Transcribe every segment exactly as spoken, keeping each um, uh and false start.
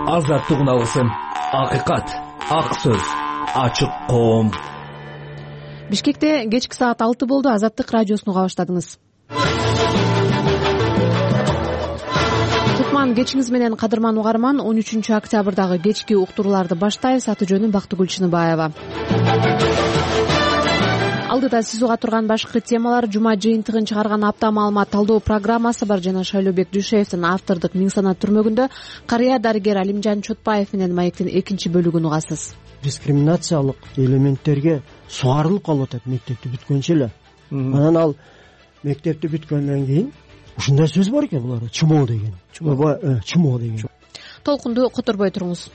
азаттык үналысын, акыйкат, ак сөз, ачык коом. Бишкекте кечки саат алты болду. Азаттык радиосуну уга баштадыңыз. Кутман кечиңиз менен, кадырман угарман. он үчүнчү октябрдагы кечки уктурууларды баштайбыз. Аты жөнүм Бактыгүл Чыныбаева. Алдыда сиз уга турган башкы темалар: жума жыйынтыгын чыгарган апта маалымат талдоо программасы бар жана Шайлообек Дүйшеевдин автордук Миң санат түрмөгүндө карыя дарыгер Алимжан Чотпаев менен маектин экинчи бөлүгүн угасыз. Дискриминациялык элементтерге сугарылып калып атат мектепти бүткөнчө эле. Анан ал мектепти бүткөндөн кийин ушундай сөз бар экен, булар чымоо деген. Чымоо, чымоо деген. Толкунду которбой туруңуз.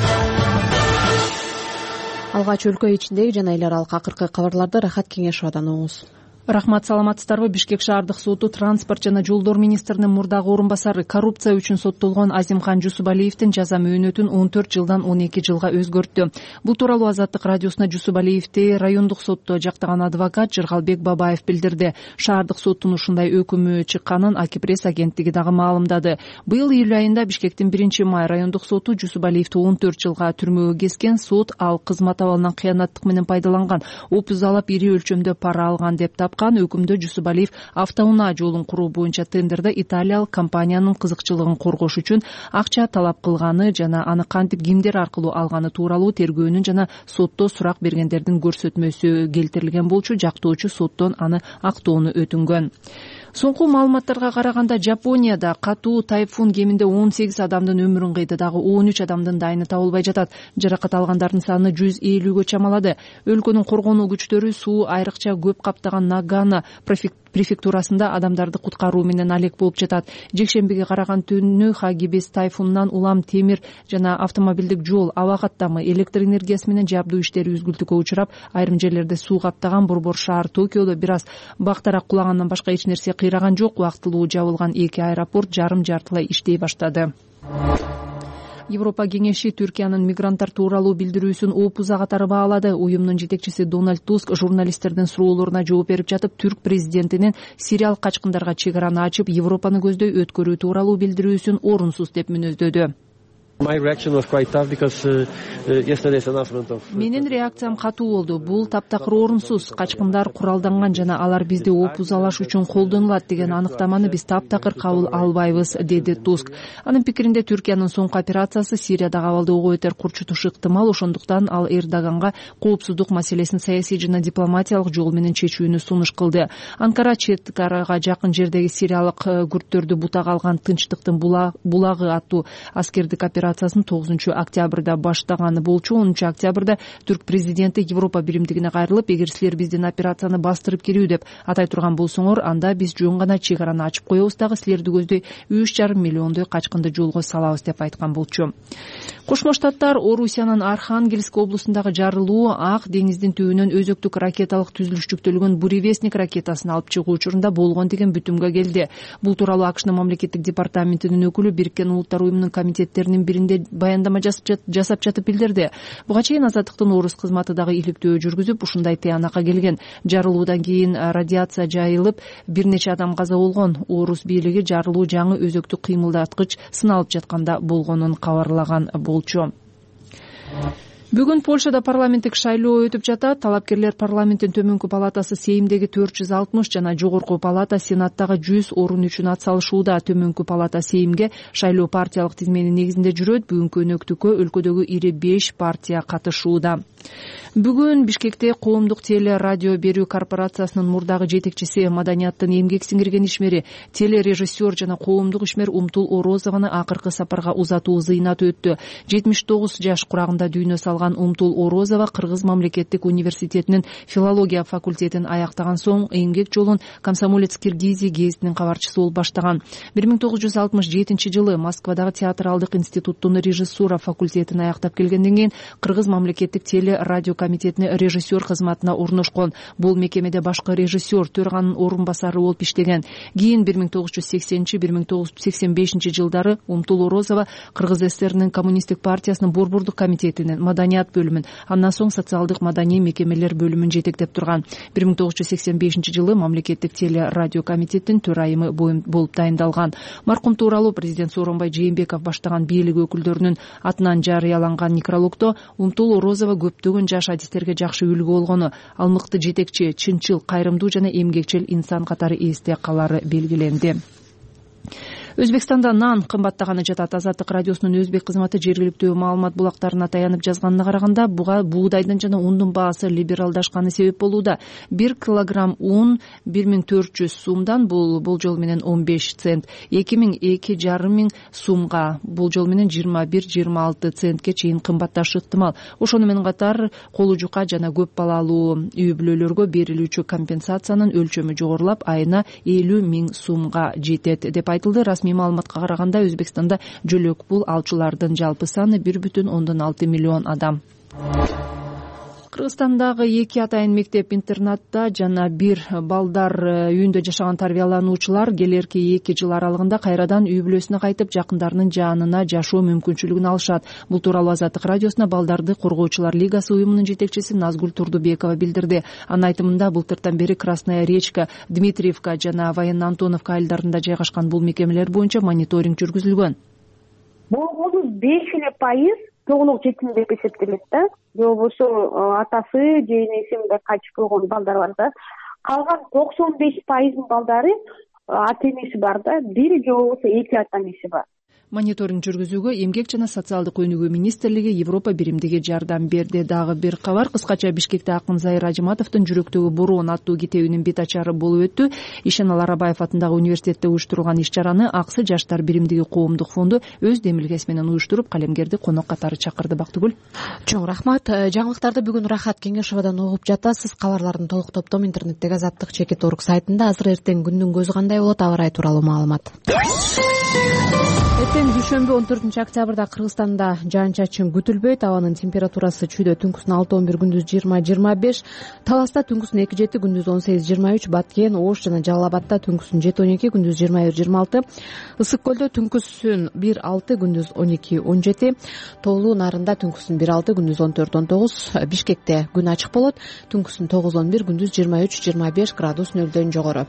Алгач өлкө ичиндеги жана эл аралык акыркы кабарларды Рахат Кеңешовадан угуңуз. Рахмат, саламатсыздарбы? Бишкек шаардык соту транспорт жана жолдор министринин мурдагы орун басары коррупция үчүн соттолгон Азимхан Жусупалиевдин жаза мөөнөтүн он төрт жылдан он эки жылга өзгөрттү. Бул тууралуу Азаттык радиосуна Жусупалиевди райондук сотто жактаган адвокат Жыргалбек Бабаев билдирди. Шаардык соттун ушундай өкүмү чыкканын Аки-пресс агенттиги дагы маалымдады. Быйыл июль айында Бишкектин биринчи май райондук соту Жусупалиевди он төрт жылга түрмөгө кескен. Сот ал кызмат абалынан кыянаттык менен пайдаланган, опуз алып ири өлчөмдө пара алган деп тапкан. Өкүмдө Жусупалиев автоунаа жолун куруу боюнча тендерде италиялык компаниянын кызыкчылыгын коргош үчүн акча талап кылганы жана аны кантип кимдер аркылуу алганы тууралуу тергөөнүн жана сотто сурак бергендердин көрсөтмөсү келтирилген болчу. Жактоочу соттон аны актоону өтүнгөн. Соңку маалыматтарга караганда Жапонияда катуу тайфун кеминде он сегиз адамдын өмүрүн кыйды, дагы он үч адамдын дайыны табылбай жатат. Жаракат алгандардын саны жүз элүүгө чамалады. Өлкөнүн коргонуу күчтөрү суу айрыкча көп каптаган Нагано префектурасында адамдарды куткаруу менен алек болуп жатат. Жекшембиге караган түнү Хагибис тайфунунан улам темир жана автомобилдик жол, аба каттамы, электр энергиясы менен жабдуу иштери үзгүлтүккө учурап, айрым жерлерде суу каптаган. Борбор шаар Токиодо бир аз бактарак кулагандан башка эч нерсе кыйраган жок. Убактылуу жабылган эки аэропорт жарым жартылай иштей баштады. Европа кеңеши Түркиянын мигранттар тууралуу билдирүүсүн опуза катары баалады. Уюмдун жетекчиси Дональд Туск журналисттердин суроолоруна жооп берип жатып, түрк президентинин сириялык качкындарга чек араны ачып, Европаны көздөй өткөрүү тууралуу билдирүүсүн орунсуз деп мүнөздөдү. Менин реакциям катуу болду. Бул таптакыр орунсуз. Качкындар куралданган жана алар бизди опузалаш үчүн колдонулат деген аныктаманы биз таптакыр кабыл албайбыз, деди Туск. Анын пикиринде Түркиянын соңку операциясы Сириядагы абалды ого бетер курчутушу ыктымал. Ошондуктан ал Эрдоганга коопсуздук маселесин саясий жана дипломатиялык жол менен чечүүнү сунуш кылды. Анкара чет арага жакын жердеги сириялык күрттөрдү бутага алган Тынчтыктын булагы аттуу аскердик операциясын тогузунчу октябрда баштаганы болчу. онунчу октябрда түрк президенти Европа биримдигине кайрылып, эгер силер биздин операцияны бастырып кирүү деп атай турган болсоңор, анда биз жөн гана чек араны ачып коебуз, дагы силерди көздөй үч жарым миллиондой качкынды жолго салабыз деп айткан болчу. Кошмо Штаттар Орусиянын Архангельск облусундагы жарылуу Ак деңиздин түбүнөн өзөктүк ракеталык түзүлүш жүктөлгөн Буревестник ракетасын алып чыгуу учурунда болгон деген бүтүмгө келди. Бул тууралуу АКШнын мамлекеттик департаментинин өкүлү Бириккен Улуттар уюмунун комитеттеринин биринде баяндама жасап жатып билдирди. Буга чейин Азаттыктын орус кызматы дагы иликтөө жүргүзүп, ушундай тыянакка келген. Жарылуудан кийин радиация жайылып, бир нече адам каза болгон. Орус бийлиги жарылуу жаңы өзөктүк кыймылдаткыч сыналып жатканда болгонун кабарлаган болчу. Бүгүн Польшада парламенттик шайлоо өтүп жатат. Талапкерлер парламенттин төмөнкү палатасы Сеймдеги төрт жүз алтымыш жана жогорку палата Сенаттагы жүз орун үчүн ат салышууда. Төмөнкү палата Сеймге шайлоо партиялык тизменин негизинде жүрөт. Бүгүнкү өнөктүккө өлкөдөгү ири беш партия катышууда. Бүгүн Бишкекте коомдук теле радио берүү корпорациясынын мурдагы жетекчиси, маданияттын эмгек сиңирген ишмери, телережиссер жана коомдук ишмер Умтул Орозованы акыркы сапарга узатуу зыйнат өттү. жетимиш тогуз жаш курагында дүйнө салган Умтул Орозова Кыргыз мамлекеттик университетинин филология факультетин аяктаган соң эмгек жолун Комсомолец Киргизия гезитинин кабарчысы болуп баштаган. бир миң тогуз жүз алтымыш жетинчи жылы Москвадагы театралдык институттун режиссура факультетин аяктап келгенден кийин Кыргыз мамлекеттик теле телерадио комитетине режиссер кызматына орношкон. Бул мекемеде башкы режиссер, төрганын орун басары болуп иштеген. Кийин бир миң тогуз жүз сексенинчи — бир миң тогуз жүз сексен бешинчи жылдары Умтул Орозова Кыргыз ССРнин коммунисттик партиясынын борбордук комитетинин маданият бөлүмүн, андан соң социалдык маданий мекемелер бөлүмүн жетектеп турган. бир миң тогуз жүз сексен бешинчи жылы мамлекеттик телерадио комитеттин төрайымы болуп дайындалган. Маркум тууралуу президент Сооронбай Жээнбеков баштаган бийлик өкүлдөрүнүн атынан жарыяланган некрологдо Умтул Орозова көптөгөн жаш адистерге жакшы үлгү болгону, ал мыкты жетекчи, чынчыл, кайрымдуу жана эмгекчил инсан катары эсте калары белгиленди. Өзбекстанда нан кымбаттаганы жатат. Азаттык радиосунун өзбек кызматы жергиликтүү маалымат булактарына таянып жазганына караганда, буга буудайдын жана ундун баасы либералдашканы себеп болууда. бир килограмм un бир миң төрт жүз сумдан, бул болжол менен он беш цент, эки миң эки жарым миң сумга, болжол менен жыйырма бир — жыйырма алты центке чейин кымбатташы ыктымал. Ошону менен катар колу жука жана көп балалуу үй бүлөлөргө берилүүчү компенсациянын өлчөмү жогорулап, айына элүү миң сумга жетет деп айтылды. Расмий маалыматка караганда, Өзбекстанда жөлөк пул алчылардын жалпы саны бир бүтүн ондон алты миллион адам. Кыргызстандагы эки атайын мектеп-интернатта жана бир балдар үйүндө жашаган тарбиялануучулар келерки эки жыл аралыгында кайрадан үй бүлөсүнө кайтып, жакындарынын жанына жашоо мүмкүнчүлүгүн алышат. Бул тууралуу Азаттык радиосуна Балдарды коргоочулар лигасы уюмунун жетекчиси Назгүл Турдубекова билдирди. Анын айтымында, былтыртан бери Красная Речка, Дмитриевка жана Военно-Антоновка айылдарында жайгашкан бул мекемелер боюнча мониторинг жүргүзүлгөн. Болгону беш эле пайыз тоголук жетим деп эсептелет да. Же болбосо атасы же энеси мындай кайтып койгон балдар бар да. Калган токсон беш пайыздын балдары ата энеси бар да, бир же болбосо эки ата энеси бар. Мониторинг жүргүзүүгө Эмгек жана социалдык өнүгүү министрлиги Европа биримдиги жардам берди. Дагы бир кабар, кыскача Бишкекте акын Зайыр Ажыматовдун Жүрөктөгү бороон аттуу китебинин бет ачары болуп өттү. Ишенал Арабаев атындагы университетте уюштурулган иш-чараны Аксы Жаштар биримдиги коомдук фонду өз демилгеси менен уюштуруп, калемгерди конок катары чакырды. Бактыгүл. Чоң рахмат. Жаңылыктарды бүгүн Рахат Кеңешовадан угуп жатасыз. Кабарлардын толук топтому интернеттеги Азаттык чекит орг сайтында. Азыр эртең күндүн көзү кандай болот, аба ырайы тууралуу маалымат. Эртең дүйшөмбү он төртүнчү октябрда Кыргызстанда жаан-чачын күтүлбөйт. Абанын температурасы чүйдө түнкүсүн алты он бир, күндүз жыйырма — жыйырма беш, Таласта түнкүсүн эки жети, күндүз он сегиз — жыйырма үч, Баткен, Ош жана Жалал Абадта түнкүсүн жети он эки, күндүз жыйырма бир — жыйырма алты, Ысык көлдө түнкүсүн бир алты, күндүз он эки он жети, Тоолуу Нарында түнкүсүн бир алты, күндүз он төрт он тогуз, Бишкекте күн ачык болот, түнкүсүн тогуз он бир, күндүз жыйырма үч — жыйырма беш градус нөлдөн жогору.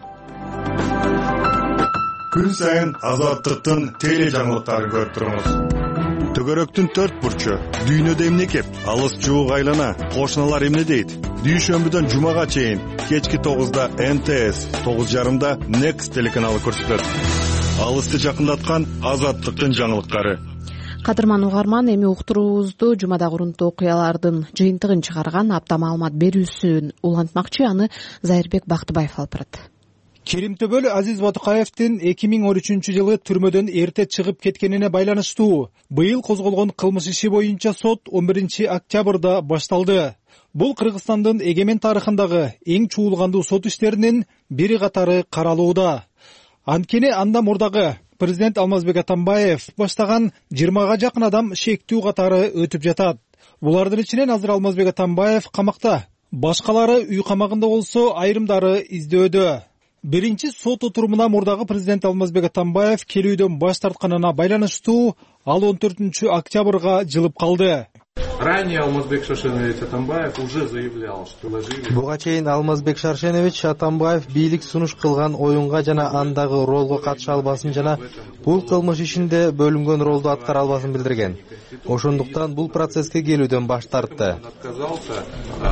Күн сайын Азаттыктын теле жаңылыктарын көрүп туруңуз. Төгөрөктүн төрт бурчу, дүйнөдө эмне кеп, алыс жуук айлана, кошуналар эмне дейт? Дүйшөмбүдөн жумага чейин кечки тогузда эн тэ эс, тогуз жарымда Next телеканалы көрсөтөт. Алысты жакындаткан Азаттыктын жаңылыктары. Кадырман угарман, эми уктуруубузду жумадагы урунттуу окуялардын жыйынтыгын чыгарган апта маалымат берүүсүн улантмакчы, аны Зайырбек Бактыбаев алып барат. Керимтөбөл Азиз Батукаевдин эки миң он үчүнчү жылы түрмөдөн эрте чыгып кеткенине байланыштуу быйыл козголгон кылмыш иши боюнча сот он биринчи октябрда башталды. Бул Кыргызстандын эгемен тарыхындагы эң чуулгандуу сот иштеринин бири катары каралууда. Анткени анда мурдагы президент Алмазбек Атамбаев баштаган жыйырмага жакын адам шектүү катары өтүп жатат. Булардын ичинен азыр Алмазбек Атамбаев камакта, башкалары үй камагында болсо, айрымдары издөөдө. Биринчи сот отурумуна мурдагы президент Алмазбек Атамбаев келүүдөн баш тартканына байланыштуу ал он төртүнчү октябрга жылып калды. Ранее Алмазбек Шаршенович Атамбаев уже заявлял, что ложили. Буга чейин Алмазбек Шаршенович Атамбаев бийлик сунуш кылган оюнга жана андагы ролго катыша албасын жана бул кылмыш ишинде бөлүнгөн ролду аткара албасын билдирген. Ошондуктан бул процесске келүүдөн баш тартты. Отказался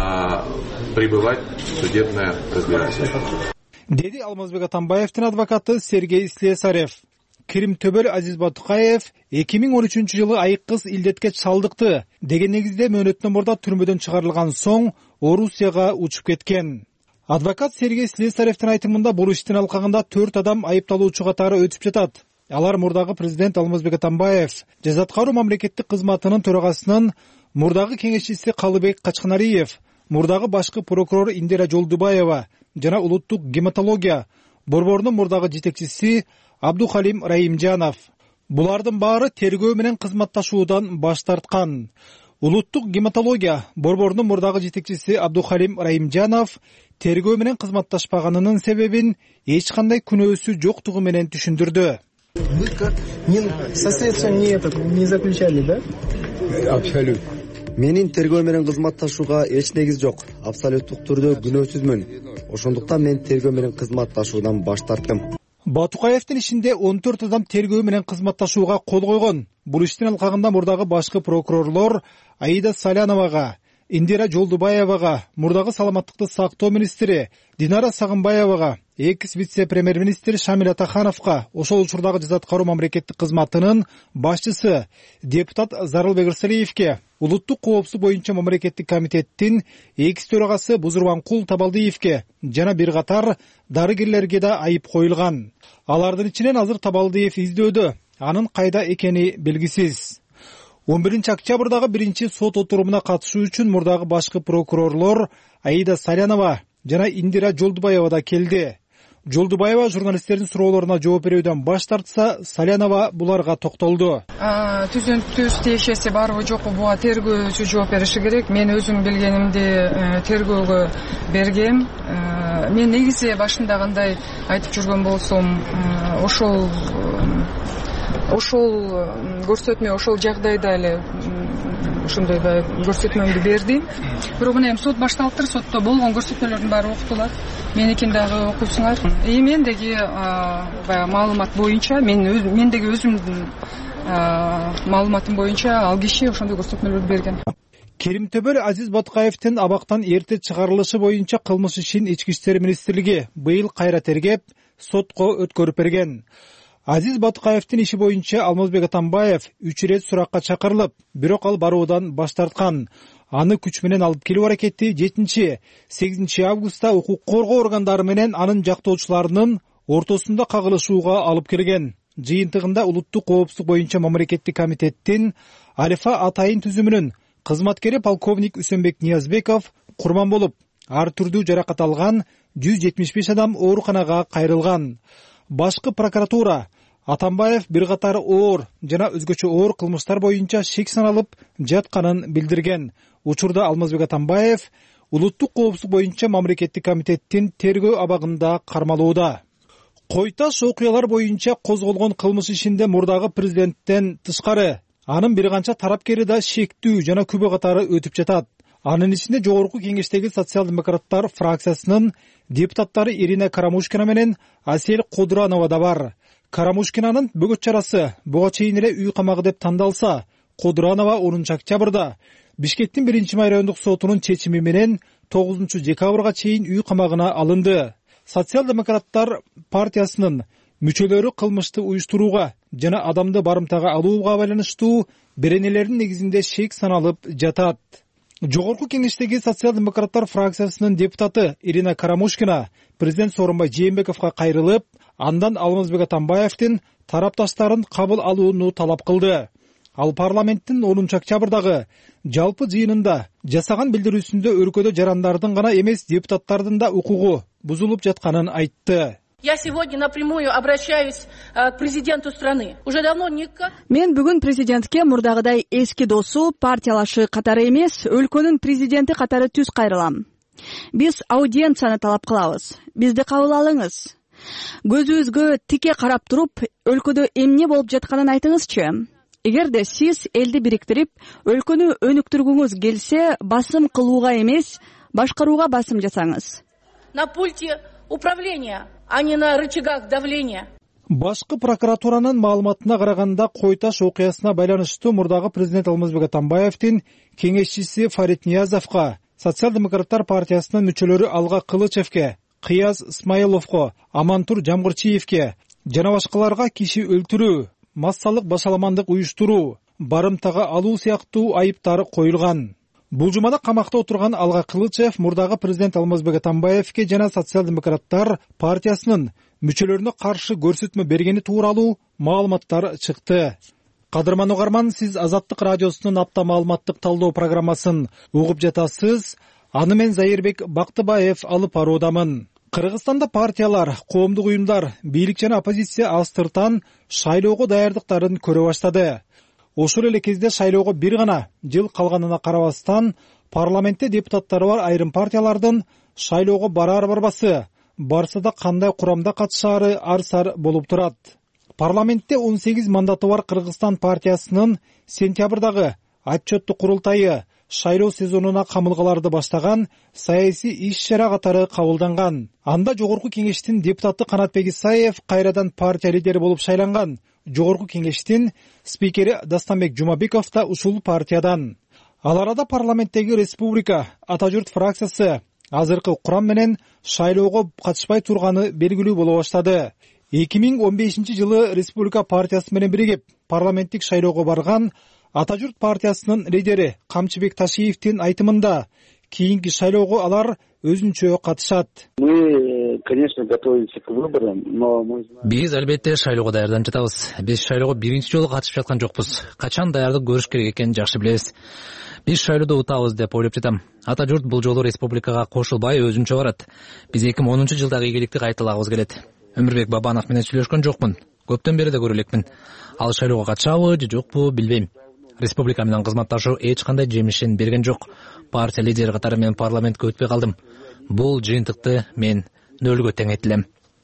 пребывать в судебное разбирательство. Деди Алмазбек Атамбаевдин адвокаты Сергей Слесарев. Керимтөбөл Азиз Батукаев эки миң он үчүнчү жылы айыккыз илдетке чалдыкты деген негизде мөөнөттөн мурда түрмөдөн чыгарылган соң Орусияга учуп кеткен. Адвокат Сергей Слесаревдин айтымында бул иштин алкагында төрт адам айыпталуучу катары өтүп жатат. Алар мурдагы президент Алмазбек Атамбаев, жаза аткаруу мамлекеттик кызматынын төрагасынын мурдагы кеңешчиси Калыбек Качканариев, мурдагы башкы прокурор Индира Жолдубаева жана улуттук гематология борборунун мурдагы жетекчиси Абдухалим Раимжанов. Булардын баары тергөө менен кызматташуудан баш тарткан. улуттук гематология борборунун мурдагы жетекчиси Абдухалим Райымжанов тергөө менен кызматташпаганынын себебин эч кандай күнөөсү жоктугу менен түшүндүрдү. Вы как соответственно не этот не заключали, да? Абсолютно. Менин тергөө менен кызматташууга эч негиз жок. Абсолюттук түрдө күнөөсүзмүн. Ошондуктан мен тергөө менен кызматташуудан баш тарттым. Батукаевдин ишинде он төрт адам тергөө менен кызматташууга кол койгон. Бул иштин алкагында мурдагы башкы прокурорлор Аида Саляновага, Индира Жолдубаевага, мурдагы саламаттыкты сактоо министри Динара Сагынбаевага, экс вице-премьер-министр Шамил Атахановго, ошол учурдагы жаза аткаруу мамлекеттик кызматынын башчысы депутат Зарылбек Ырсалиевге, улуттук коопсуздук боюнча мамлекеттик комитеттин экс төрагасы Бузурманкул Табалдиевге жана бир катар дарыгерлерге да айып коюлган. Алардын ичинен азыр Табалдиев издөөдө, анын кайда экени белгисиз. он биринчи октябрдагы биринчи сот отурумуна катышуу үчүн мурдагы башкы прокурорлор Аида Салянова жана Индира Жолдубаева да келди. Жолдубаева журналисттердин суроолоруна жооп берүүдөн баш тартса, Салянова буларга токтолду. Түзүнүктүү тиешеси барбы жокпу буга тергөөчү жооп бериши керек. Мен өзүм билгенимди тергөөгө бергем. Мен негизи башында кандай айтып жүргөн болсом, ошол ошол көрсөтмө ошол жагдайда эле ошондой көрсөтмөмдү бердим. Бирок мына эми сот башталыптыр, сотто болгон көрсөтмөлөрдүн баары окутулат. Меникин дагы окуйсуңар. И мендеги баягы маалымат боюнча, мен мендеги өзүмдүн маалыматым боюнча ал киши ошондой көрсөтмөлөрдү берген. Керимтөбөл Азиз Батукаевдин абактан эрте чыгарылышы боюнча кылмыш ишин Ички иштер министрлиги быйыл кайра тергеп, сотко өткөрүп берген. Азиз Батукаевдин иши боюнча Алмазбек Атамбаев үч ирет суракка чакырылып, бирок ал баруудан баш тарткан. Аны күч менен алып келүү аракети жетинчи сегизинчи августта укук коргоо органдары менен анын жактоочуларынын ортосунда кагылышууга алып келген. Жыйынтыгында улуттук коопсуздук боюнча мамлекеттик комитеттин Алифа Атайын түзүмүнүн кызматкери полковник Үсөнбек Ниязбеков курман болуп, ар түрдүү жаракат алган жүз жетимиш беш адам ооруканага кайрылган. Башкы прокуратура Атамбаев бир катар оор жана өзгөчө оор кылмыштар боюнча шек саналып жатканын билдирген. Учурда Алмазбек Атамбаев улуттук коопсуздук боюнча мамлекеттик комитеттин тергөө абагында кармалууда. Койташ окуялар боюнча козголгон кылмыш ишинде мурдагы президенттен тышкары анын бир канча тарапкери да шектүү жана күбө катары өтүп жатат. Анын ичинде жогорку кеңештеги социал-демократтар фракциясынын депутаттары Ирина Карамушкина менен Асель Кодуранова да бар. Карамушкинанын бөгөт чарасы буга чейин эле үй камагы деп тандалса, Кодуранова онунчу октябрда Бишкектин биринчи май райондук сотунун чечими менен тогузунчу декабрга чейин үй камагына алынды. Социал-демократтар партиясынын мүчөлөрү кылмышты уюштурууга жана адамды барымтага алууга байланыштуу беренелердин негизинде шек саналып жатат. Жогорку кеңештеги социал-демократтар фракциясынын депутаты Ирина Карамушкина президент Сооронбай Жээнбековго кайрылып, андан Алмазбек Атамбаевдин тарапташтарын кабыл алууну талап кылды. Ал парламенттин онунчу октябрдагы жалпы жыйынында жасаган билдирүүсүндө өлкөдө жарандардын гана эмес депутаттардын да укугу бузулуп жатканын айтты. Я сегодня напрямую обращаюсь к президенту страны. Уже давно никак. Мен бүгүн президентке мурдагыдай эски досу, партиялашы катары эмес, өлкөнүн президенти катары түз кайрылам. Биз аудиенцияны талап кылабыз. Бизди кабыл алыңыз. Көзүбүзгө тике карап туруп, өлкөдө эмне болуп жатканын айтыңызчы. Эгерде сиз элди бириктирип, өлкөнү өнүктүргүңүз келсе, басым кылууга эмес, башкарууга басым жасаңыз. На пульте управления, а не на рычагах давления. Башкы прокуратуранын маалыматына караганда, Койташ окуясына байланыштуу мурдагы президент Алмазбек Атамбаевдин кеңешчиси Фарид Ниязовго, социал-демократтар партиясынын мүчөлөрү Алга Кылычевге, Кыяз Исмаиловго, Амантур Жамгырчиевге жана башкаларга киши өлтүрүү, массалык башаламандык уюштуруу, барымтага алуу сыяктуу айыптары коюлган. Бул жумада камакта отурган Алга Кылычев мурдагы президент Алмазбек Атамбаевге жана социал-демократтар партиясынын мүчөлөрүнө каршы көрсөтмө бергени тууралуу маалыматтар чыкты. Кадырман угарман, сиз Азаттык радиосунун апта маалыматтык талдоо программасын угуп жатасыз. Аны мен Зайырбек Бактыбаев алып баруудамын. Кыргызстанда партиялар, коомдук уюмдар, бийлик жана оппозиция астыртан шайлоого даярдыктарын көрө баштады. ошол эле кезде шайлоого бир гана жыл калганына карабастан парламентте депутаттары бар айрым партиялардын шайлоого барар барбасы, барса да кандай курамда катышаары ар сар болуп турат. Парламентте он сегиз мандаты бар Кыргызстан партиясынын сентябрдагы отчетту курултайы шайлоо сезонуна камылгаларды баштаган саясий иш-чара катары кабылданган. Анда жогорку кеңештин депутаты Канатбек Исаев кайрадан партия лидери болуп шайланган. Жогорку кеңештин спикери Дастанбек Жумабеков да ушул партиядан. Ал арада парламенттеги Республика Ата журт фракциясы азыркы курам менен шайлоого катышпай турганы белгилүү боло баштады. эки миң он бешинчи жылы Республика партиясы менен биригип парламенттик шайлоого барган Ата журт партиясынын лидери Камчыбек Ташиевдин айтымында кийинки шайлоого алар өзүнчө катышат. Мы, конечно, готовимся к выборам, но мы Биз албетте шайлоого даярданып жатабыз. Биз шайлоого биринчи жолу катышып жаткан жокпуз. Качан даярдык көрүш керек экенин жакшы билебиз. Биз шайлоодо утабыз деп ойлоп жатам. Ата журт бул жолу республикага кошулбай өзүнчө барат. Биз эки миң онунчу жылдагы ийгиликти кайталагыбыз келет. Өмүрбек Бабанов менен сүйлөшкөн жокмун. Көптөн бери да көрө элекмин. Ал шайлоого катышабы же жокпу билбейм. Республика менен кызматташуу эч кандай жемишин берген жок. Партия лидери катары мен парламентке өтпөй калдым. Бул жыйынтыкты мен нөлгө тең этилем.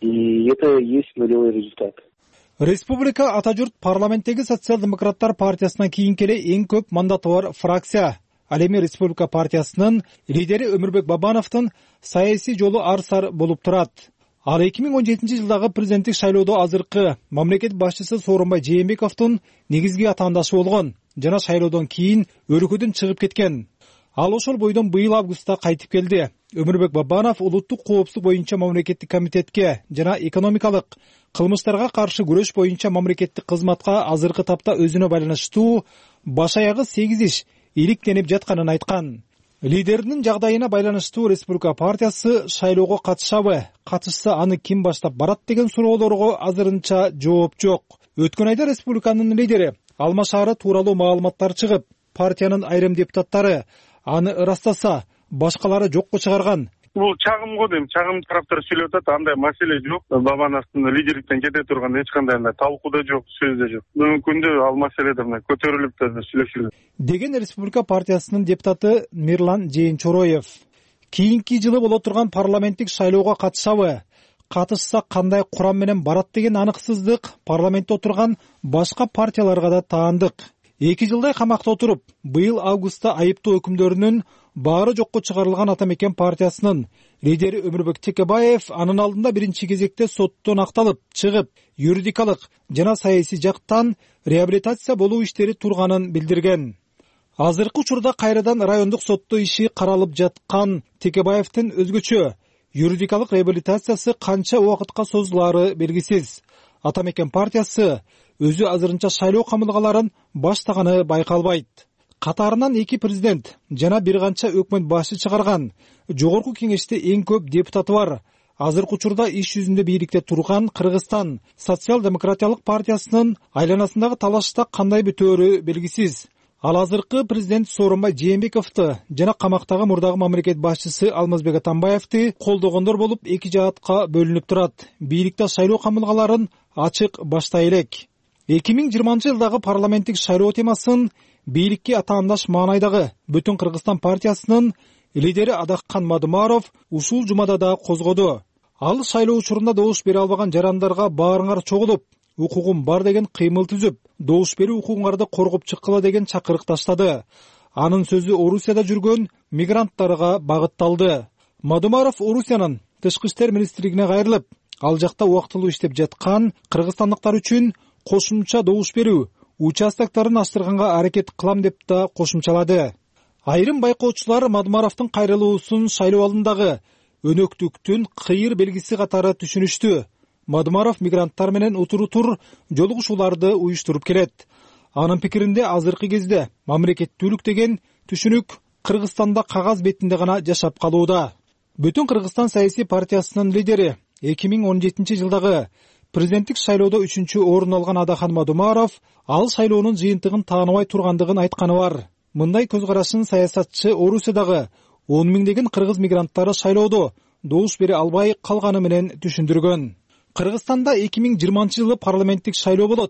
И это есть нулевой результат. Республика Ата журт парламенттеги социал-демократтар партиясынан кийинки эле эң көп мандаты бар фракция. Ал эми Республика партиясынын лидери Өмүрбек Бабановдун саясий жолу ар сар болуп турат. Ал эки миң он жетинчи жылдагы президенттик шайлоодо азыркы мамлекет башчысы Сооронбай Жээнбековдун негизги атаандашы болгон жана шайлоодон кийин өлкөдөн чыгып кеткен. Ал ошол бойдон быйыл августта кайтып келди. Өмүрбек Бабанов улуттук коопсуздук боюнча мамлекеттик комитетке жана экономикалык кылмыштарга каршы күрөш боюнча мамлекеттик кызматка азыркы тапта өзүнө байланыштуу баш аягы сегиз иш иликтенип жатканын айткан. Лидердин жагдайына байланыштуу Республика партиясы шайлоого катышабы, катышса аны ким баштап барат деген суроолорго азырынча жооп жок. Өткөн айда республиканын лидери алмашаары тууралуу маалыматтар чыгып, партиянын айрым депутаттары аны ырастаса, башкалары жокко чыгарган. Бул чагым го дейм, чагым тараптар сүйлөп атат, андай маселе жок. Бабановдун лидерликтен кете турган эч кандай талкуу да жок, сөз да жок. Бүгүнкү күндө ал маселеде мына көтөрүлүп да сүйлөшүлөт. Деген Республика партиясынын депутаты Мирлан Жээнчороев. Кийинки жылы боло турган парламенттик шайлоого катышабы, катышса кандай курам менен барат деген аныксыздык парламентте отурган башка партияларга да таандык. эки жылдай камакта отуруп, быйыл августта айыптоо өкүмдөрүнүн баары жокко чыгарылган Ата мекен партиясынын лидери Өмүрбек Текебаев анын алдында биринчи кезекте соттон акталып, чыгып, юридикалык жана саясий жактан реабилитация болуу иштери турганын билдирген. Азыркы учурда кайрадан райондук сотто иши каралып жаткан Текебаевдин өзгөчө юридикалык реабилитациясы канча убакытка созулаары белгисиз. Ата мекен партиясы өзү азырынча шайлоо камылгаларын баштаганы байкалбайт. Катарынан эки президент жана бир канча өкмөт башы чыгарган. Жогорку кеңеште эң көп депутаты бар. Азыркы учурда иш жүзүндө бийликте турган Кыргызстан социал-демократиялык партиясынын айланасындагы талашта кандай бүтөөрү белгисиз. Ал азыркы президент Сооронбай Жээнбековду жана камактагы мурдагы мамлекет башчысы Алмазбек Атамбаевди колдогондор болуп эки жаатка бөлүнүп турат. Бийликте шайлоо камылгаларын ачык баштай элек. эки миң жыйырманчы жылдагы парламенттик шайлоо темасын бийликке атаандаш маанайдагы Бүтүн Кыргызстан партиясынын лидери Адаккан Мадумаров ушул жумада да козгоду. Ал шайлоо учурунда добуш бере албаган жарандарга баарыңар чогулуп, укугум бар деген кыймыл түзүп, добуш берүү укугуңарды коргоп чыккыла деген чакырык таштады. Анын сөзү Орусияда жүргөн мигранттарга багытталды. Мадумаров Орусиянын тышкы иштер министрлигине кайрылып, ал жакта убактылуу иштеп жаткан кыргызстандыктар үчүн кошумча добуш берүү участоктарын ачтырганга аракет кылам деп да кошумчалады. Айрым байкоочулар Мадумаровдун кайрылуусун шайлоо алдындагы өнөктүктүн кыйыр белгиси катары түшүнүштү. Мадумаров мигранттар менен утуру тур жолугушууларды уюштуруп келет. Анын пикиринде азыркы кезде мамлекеттүүлүк деген түшүнүк Кыргызстанда кагаз бетинде гана жашап калууда. Бүтүн Кыргызстан саясий партиясынын лидери эки миң он жетинчи жылдагы президенттик шайлоодо үчүнчү орун алган Адаккан Мадумаров ал шайлоонун жыйынтыгын тааныбай тургандыгын айтканы бар. Мындай көз карашын саясатчы Орусиядагы он миңдеген кыргыз мигранттары шайлоодо добуш бере албай калганы менен түшүндүргөн. Кыргызстанда эки миң жыйырманчы жылы парламенттик шайлоо болот.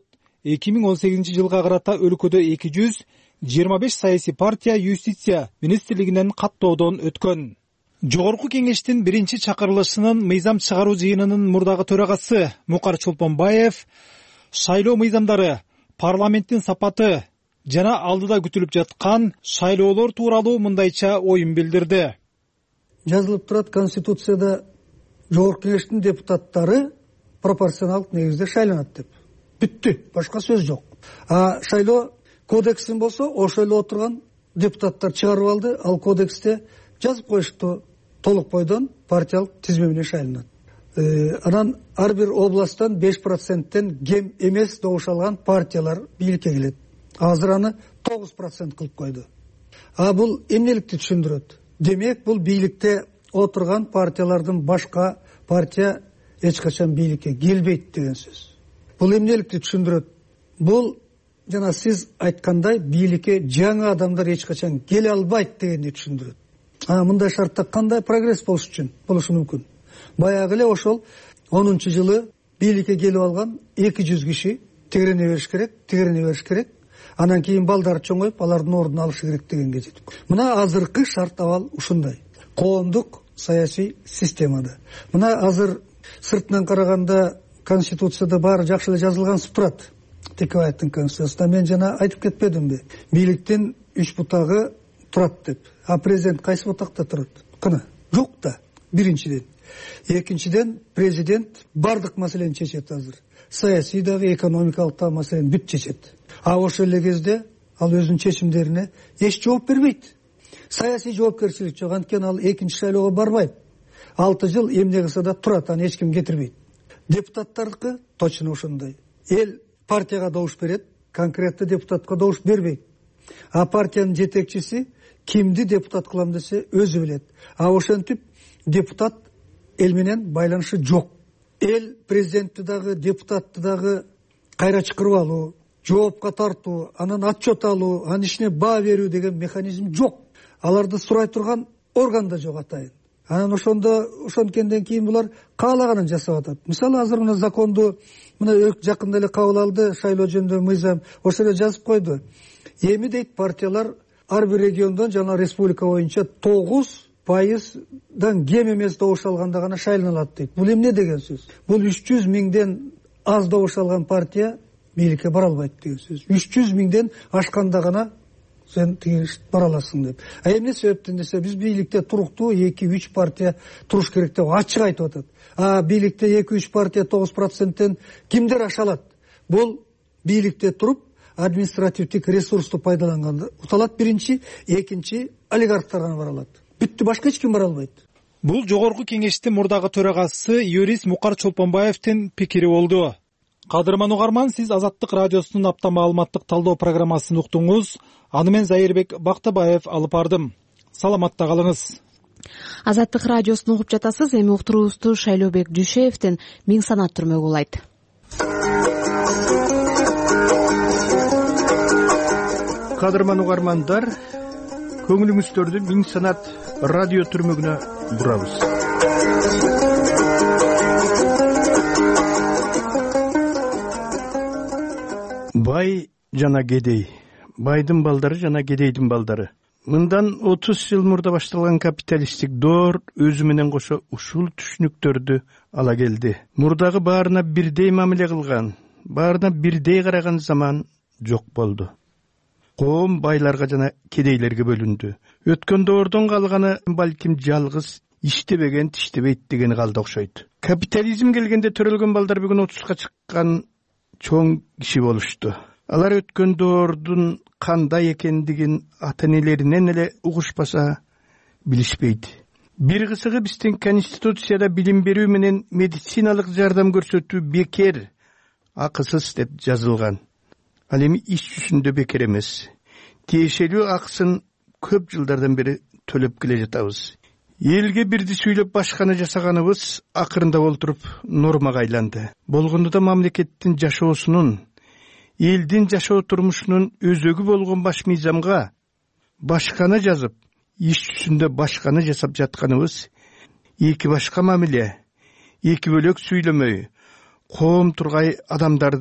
эки миң он сегизинчи жылга карата өлкөдө эки жүз жыйырма беш саясий партия юстиция министрлигинен каттоодон өткөн. Жогорку кеңештин биринчи чакырылышынын мыйзам чыгаруу жыйынынын мурдагы төрагасы Мукар Чолпонбаев шайлоо мыйзамдары, парламенттин сапаты жана алдыда күтүлүп жаткан шайлоолор тууралуу мындайча оюн билдирди. Жазылып турат Конституцияда жогорку кеңештин депутаттары пропорционалдык негизде шайланат деп. Бүттү, башка сөз жок. А шайлоо кодексин болсо ошол эле отурган депутаттар чыгарып алды, ал кодексте жазып коюшту толук бойдон партиялык тизме менен шайланат. Анан ар бир областтан беш проценттен кем эмес добуш алган партиялар бийликке келет. Азыр аны тогуз процент кылып койду. А бул эмнеликти түшүндүрөт? Демек, бул бийликте отурган партиялардын башка партия эч качан бийликке келбейт деген сөз. Бул эмнеликти түшүндүрөт? Бул жана сиз айткандай бийликке жаңы адамдар эч качан келе албайт дегенди түшүндүрөт. А мындай шартта кандай прогресс болуш үчүн болушу мүмкүн? Баягы эле ошол онунчу жылы бийликке келип алган эки жүз киши тегерене бериш керек, тегерене бериш керек. Анан кийин балдары чоңоюп, алардын ордун алышы керек дегенге жетип. Мына азыркы шарт абал ушундай. Коомдук саясий системада. Мына азыр сыртынан караганда Конституцияда баары жакшы эле жазылгансып турат. Текебаевдин Конституциясында мен жана айтып кетпедимби? Бийликтин үч бутагы турат деп. А президент кайсы бутакта турат? Кана, жок да. Биринчиден. Экинчиден, президент бардык маселени чечет азыр. Саясий дагы, экономикалык да маселени бүт чечет. А ошол эле кезде ал өзүнүн чечимдерине эч жооп бербейт. Саясий жоопкерчилик жок, анткени ал экинчи шайлоого барбайт. алты жыл эмне кылса да турат, аны эч ким кетирбейт. Депутаттардыкы точно ошондой. Эл партияга добуш берет, конкреттүү депутатка добуш бербейт. А партиянын жетекчиси кимди депутат кылам десе өзү билет. А ошентип депутат эл менен байланышы жок. Эл президентти дагы, депутатты дагы кайра чакырып алуу, жоопка тартуу, анан отчет алуу, анын ишине баа берүү деген механизм жок. Аларды сурай турган орган да жок атайын. Анан ошондо ошонткенден кийин булар каалаганын жасап атат. Мисалы азыр мына законду мына жакында эле кабыл алды, шайлоо жөнүндө мыйзам, ошол эле жазып койду. Эми дейт партиялар ар бир региондон жана республика боюнча тогуз пайыздан кем эмес добуш алганда гана шайланалат дейт. Бул эмне деген сөз? Бул үч жүз миңден аз добуш алган партия бийликке бара албайт деген сөз. үч жүз миңден ашканда гана сен тиги бара аласың деп. А эмне себептен десе, биз бийликте туруктуу эки үч партия туруш керек деп ачык айтып атат. А бийликте эки үч партия тогуз проценттен кимдер аша алат? Бул бийликте туруп административдик ресурсту пайдаланганда уталат биринчи, экинчи олигархтар гана бара алат. Бүттү, башка эч ким бара албайт. Бул жогорку кеңештин мурдагы төрагасы юрист Мукар Чолпонбаевдин пикири болду. Кадырман угарман, сиз Азаттык радиосунун апта маалыматтык талдоо программасын уктуңуз. Аны мен Зайырбек Бактыбаев алып бардым. Саламатта калыңыз. Азаттык радиосун угуп жатасыз. Эми уктуруубузду Шайлообек Дүйшеевдин миң санат түрмөгү улайт. Кадырман угармандар, көңүлүңүздөрдү миң санат радио түрмөгүнө бурабыз. Бай жана кедей, байдын балдары жана кедейдин балдары. Мындан отуз жыл мурда башталган капиталисттик доор өзү менен кошо ушул түшүнүктөрдү ала келди. Мурдагы баарына бирдей мамиле кылган, баарына бирдей караган заман жок болду. Коом байларга жана кедейлерге бөлүндү. Өткөн доордон калганы балким жалгыз иштебеген тиштебейт деген калды окшойт. Капитализм келгенде төрөлгөн балдар бүгүн отузга чыккан чоң киши болушту. Алар өткөн доордун кандай экендигин ата-энелеринен эле угушпаса билишпейт. Бир кысыгы биздин Конституцияда билим берүү менен медициналык жардам көрсөтүү бекер, акысыз деп жазылган. Ал эми иш жүзүндө бекер эмес. Тиешелүү акысын көп жылдардан бери төлөп келе жатабыз. Элге бирди сүйлөп башканы жасаганыбыз акырында болтуруп нормага айланды. Болгондо да мамлекеттин жашоосунун, элдин жашоо турмушунун өзөгү болгон баш мыйзамга башканы жазып, иш жүзүндө башканы жасап жатканыбыз эки башка мамиле, эки бөлөк сүйлөмөй, коом тургай адамдарды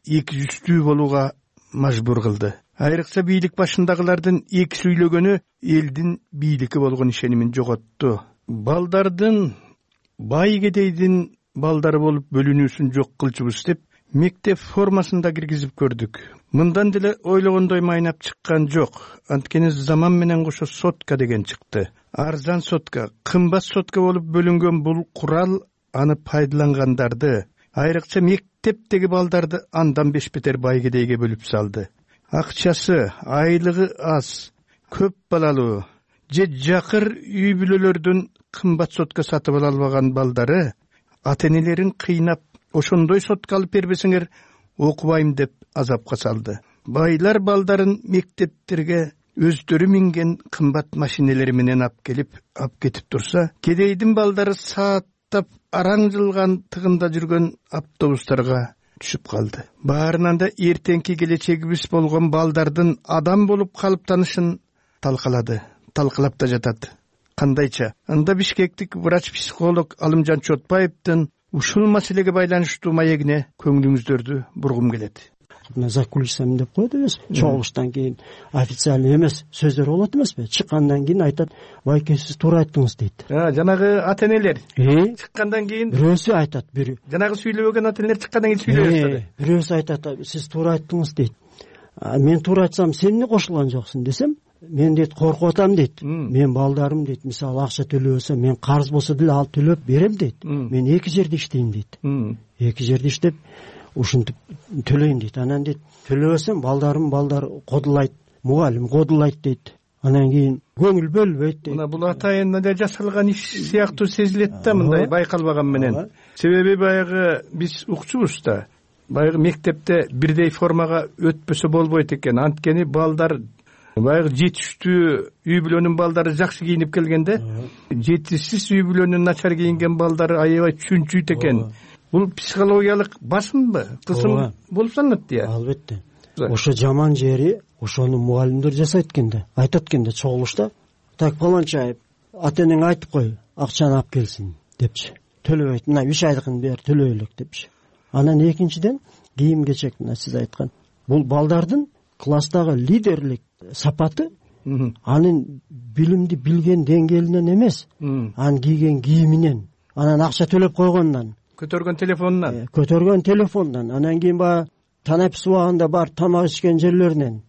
эки жүздүү болууга мажбур кылды. Айрыкча бийлик башындагылардын эки сүйлөгөнү элдин бийлики болгон ишенимин жоготту. Балдардын бай кедейдин балдары болуп бөлүнүүсүн жок кылчубуз деп мектеп формасында киргизип көрдүк. Мындан деле ойлогондой майнап чыккан жок. Анткени заман менен кошо сотка деген чыкты. Арзан сотка, кымбат сотка болуп бөлүнгөн бул курал аны пайдалангандарды, айрыкча мектептеги балдарды андан беш бетер бай кедейге бөлүп салды. Акчасы, айлыгы аз, көп балалуу же жакыр үй бүлөлөрдүн кымбат сотка сатып ала албаган балдары ата-энелерин кыйнап, ошондой сотка алып бербесеңер окубайм деп азапка салды. Байлар балдарын мектептерге өздөрү минген кымбат машинелери менен алып келип, алып кетип турса, кедейдин балдары сааттап араң жылган тыгында жүргөн автобустарга түшүп калды. Баарынан да эртеңки келечегибиз болгон балдардын адам болуп калыптанышын талкалады, талкалап да жатат. Кандайча? Анда Бишкектик врач-психолог Алымжан Чотпаевдин ушул маселеге байланыштуу маегине көңүлүңүздөрдү бургум келет. За кулисами деп коет эмес, чогулуштан кийин официальный эмес сөздөр болот эмеспи? Чыккандан кийин айтат, байке сиз туура айттыңыз дейт. Жанагы ата-энелер чыккандан кийин бирөөсү айтат, бири жанагы сүйлөбөгөн ата-энелер чыккандан кийин сүйлөй баштады. Бирөөсү айтат, сиз туура айттыңыз дейт. Мен туура айтсам, сен эмне кошулган жоксуң десем, мен дейт коркуп атам дейт. Мен балдарым дейт, мисалы акча төлөбөсө, мен карыз болсо деле алып төлөп берем дейт. Мен эки жерде иштейм дейт. Эки жерде иштеп ушинтип төлөйм дейт. Анан дейт, төлөбөсөм балдарым балдар кодулайт, мугалим кодулайт дейт. Анан кийин көңүл бөлбөйт дейт. Мына бул атайын да жасалган иш сыяктуу сезилет да, мындай байкалбаган менен. Себеби баягы биз укчубуз да. Баягы мектепте бирдей формага өтпөсө болбойт экен. Анткени балдар баягы жетиштүү үй бүлөнүн балдары жакшы кийинип келгенде, жетишсиз үй бүлөнүн начар кийинген балдары аябай чүнчүйт экен. Бул психологиялык басымбы, кысым болуп саналат дия. Албетте. Ошо жаман жери ошону мугалимдер жасайт экенде, айтат экенде чогулушта. Так паланча ата-энең айтып кой, акчаны алып келсин депчи. Төлөбөйт, мына үч айдыкын бер төлөй элек депчи. Анан экинчиден кийим кечек, мына сиз айткан. Бул балдардын класстагы лидерлик сапаты анын билимди билген деңгээлинен эмес, анын кийген кийиминен, анан акча төлөп койгондон, көтөргөн телефонунан, көтөргөн телефондон, анан кийин баягы танап субагында бар тамак ичкен жерлеринен.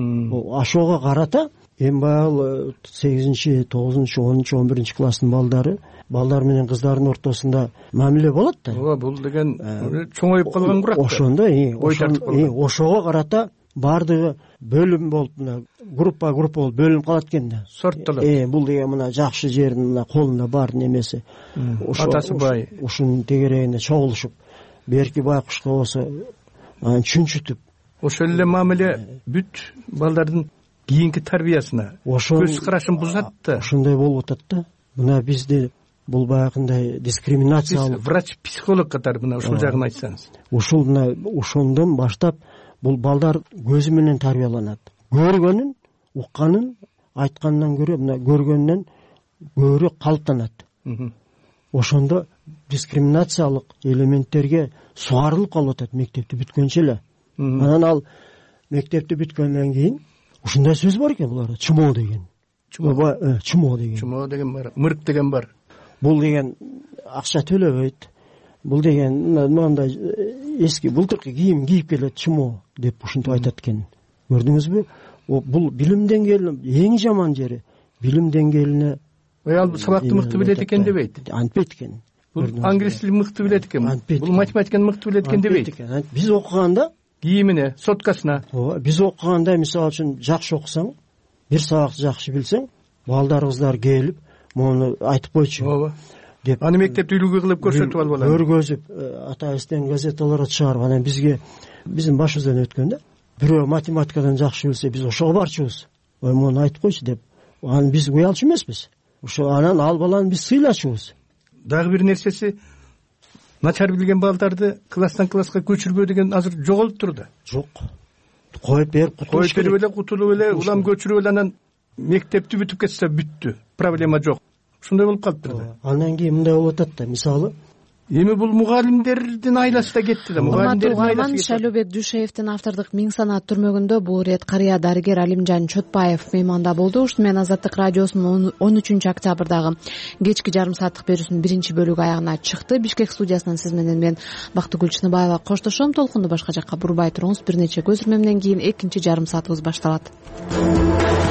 Ошого карата эми баягы сегизинчи, тогузунчу, онунчу, он биринчи класстын балдары, балдар менен кыздардын ортосунда мамиле болот да. Ооба, бул деген чоңоюп калган курак. Ошондо, ошого карата бардыгы бөлүм болуп, мына группа группа болуп бөлүнүп калат экен да. Сорттолот. Э, бул деген мына жакшы жердин мына колунда бар немеси. Атасы бай. Ушунун тегерегине чогулушуп, берки байкушка болсо анан чүнчүтүп. Ошол эле мамиле бүт балдардын кийинки тарбиясына, көз карашын бузат да. Ошондой болуп атат да. Мына бизде бул баягындай дискриминация. Врач-психолог катары мына ушул жагын айтсаңыз. Ушул мына ошондон баштап бул балдар көзү менен тарбияланат. Көргөнүн, укканын айткандан көрө мына көргөндөн көбүрөөк калыптанат. Ошондо дискриминациялык элементтерге сугарылып калып атат мектепти бүткөнчө эле. Анан ал мектепти бүткөндөн кийин ушундай сөз бар экен буларда, чумо деген. Чумо, чумо деген. Чумо деген бар, мырк деген бар. Бул деген акча төлөбөйт. Бул деген мындай эски бултыркы кийим кийип келет, чумо деп ушинтип айтат экен. Көрдүңүзбү? Бул билим деңгээли эң жаман жери. Билим деңгээлине ал сабакты мыкты билет экен дебейт. Антпейт экен. Бул англис тилин мыкты билет экен. Бул математиканы мыкты билет экен дебейт. Биз окуганда кийимине, соткасына. Ооба, биз окуганда мисалы үчүн жакшы окусаң, бир сабакты жакшы билсең, балдар кыздар келип, муну айтып койчу. Ооба. Деп аны мектепте үлгү кылып көрсөтүп алып алат. Көргөзүп, атайбыздын газеталарга чыгарып, анан бизге биздин башыбыздан өткөндө, бирөө математикадан жакшы билсе, биз ошого барчубуз. Ой, муну айтып койчу деп. Аны биз уялчу эмеспиз. Ошо анан ал баланы биз сыйлачубуз. Дагы бир нерсеси, начар билген балдарды класстан класска көчүрбөө деген азыр жоголуп турду. Жок. Коюп берип, коюп берип эле, кутулуп эле, улам көчүрүп эле анан мектепти бүтүп кетсе бүттү. Проблема жок. Ушундай болуп калыптыр да. Андан кийин мындай болуп атат да, мисалы, эми бул мугалимдердин айласы да кетти да. урматтуу угарман, Шайлообек Дүйшеевдин автордук миң санат түрмөгүндө бул ирет карыя дарыгер Алимжан Чотпаев мейманда болду. Ушуну менен Азаттык радиосунун он үчүнчү октябрдагы кечки жарым сааттык берүүсүнүн биринчи бөлүгү аягына чыкты. Бишкек студиясынан сиз менен мен Бактыгүл Чыныбаева коштошом. Толкунду башка жакка бурбай туруңуз. Бир нече көзүрмөмдөн кийин экинчи жарым саатыбыз башталат.